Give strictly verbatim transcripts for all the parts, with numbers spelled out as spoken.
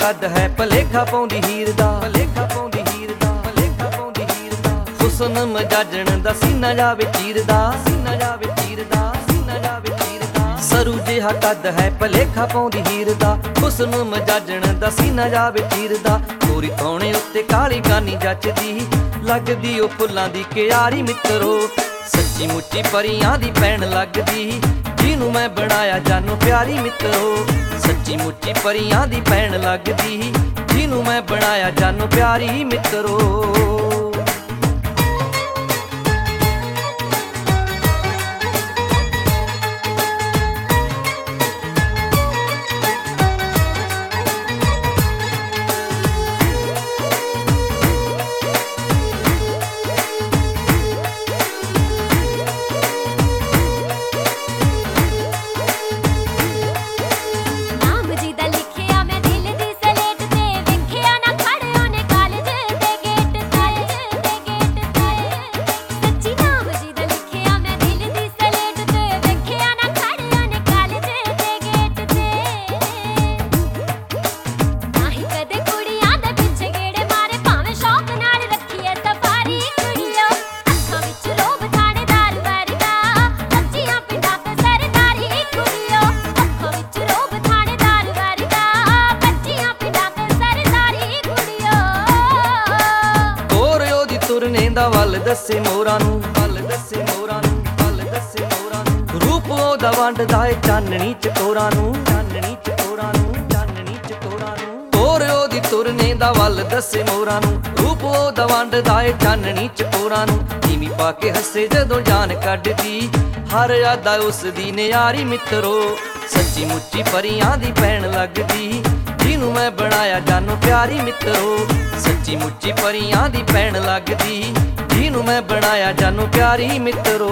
कद है भलेखा पाउंदी हीर दा, भलेखा पाउंदी हीर दा, भलेखा पाउंदी हीर दा। हुस्न मजाजण दा सीना जावे चीरदा, सीना जावे चीरदा, सीना जावे चीरदा। सरू जिहा कद है भलेखा पाउंदी हीर दा, हुस्न मजाजण दा सीना जावे चीरदा। गोरी थोणे उत्ते काली गानी जचदी, लगदी ओ फुल्लां दी क्यारी मित्रो। सच्ची मुच्ची परियां दी भैण लगदी, जिनू मैं बनाया जानू प्यारी मित्रो। सच्ची मुच्ची परियां दी भैण लगदी, जिनू मैं बनाया जानू प्यारी मित्रो। दा वल दसे मोरां नूं, वल दसे मोरां नूं, वल दसे मोरां नूं। रूप ओदा वंडदा ए चाननी चकोरां नूं, चाननी चकोरां नूं, चाननी चकोरां नूं। तोर ओदी तुरने दा वल दसे मोरां नूं, रूप ओदा वंडदा ए चाननी चकोरां नूं। नीवी पा के हसे जदों जान कड्डदी, हर यादा उस दी नियारी मित्रो। सच्ची मुच्ची परियां दी भैण लगदी, जिनू मैं बनाया जानू प्यारी मित्रो। सच्ची मुच्ची परियां दी भैण लगदी, जिनू मैं बनाया जानू प्यारी मित्रो।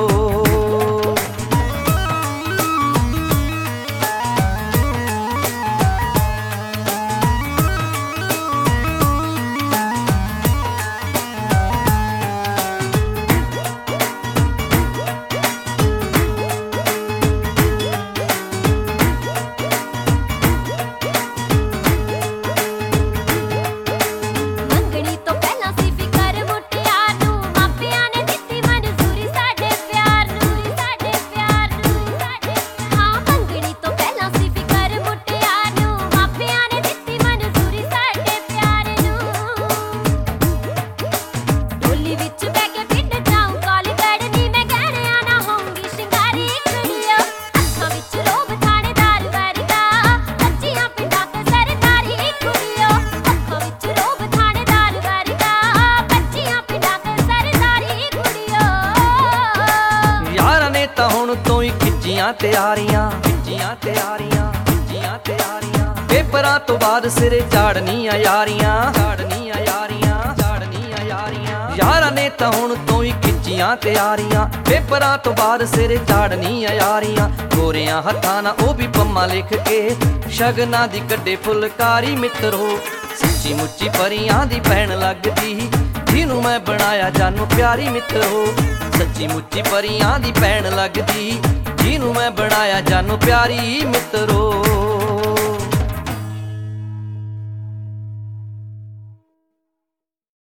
ਤਿਆਰੀਆਂ ਖਿੱਚੀਆਂ ਤਿਆਰੀਆਂ ਖਿੱਚੀਆਂ ਤਿਆਰੀਆਂ। ਪੇਪਰਾਂ ਤੋਂ ਬਾਅਦ ਸਿਰੇ ਝਾੜਨੀਆਂ ਯਾਰੀਆਂ, ਝਾੜਨੀਆਂ ਯਾਰੀਆਂ, ਝਾੜਨੀਆਂ ਯਾਰੀਆਂ। ਯਾਰਾਂ ਨੇ ਤਾਂ ਹੁਣ ਤੋਂ ਹੀ ਖਿੱਚੀਆਂ ਤਿਆਰੀਆਂ, ਪੇਪਰਾਂ ਤੋਂ ਬਾਅਦ ਸਿਰੇ ਝਾੜਨੀਆਂ ਯਾਰੀਆਂ। ਗੋਰਿਆਂ ਹੱਥਾਂ ਨਾਲ ਉਹ ਵੀ ਪੰਮਾ ਲਿਖ ਕੇ, ਸ਼ਗਨਾਂ ਦੀ ਕੱਢੇ ਫੁਲਕਾਰੀ ਮਿੱਤਰੋ। ਸੱਚੀ ਮੁੱਚੀ ਪਰੀਆਂ ਦੀ ਭੈਣ ਲੱਗਦੀ, ਜਿਹਨੂੰ ਮੈਂ ਬਣਾਇਆ ਜਾਨੂ ਪਿਆਰੀ ਮਿੱਤਰੋ। ਸੱਚੀ ਮੁੱਚੀ ਪਰੀਆਂ ਦੀ ਭੈਣ ਲੱਗਦੀ, ਜਿਹਨੂੰ ਮੈਂ ਬਣਾਇਆ ਜਾਨੂ ਪਿਆਰੀ ਮਿੱਤਰੋ।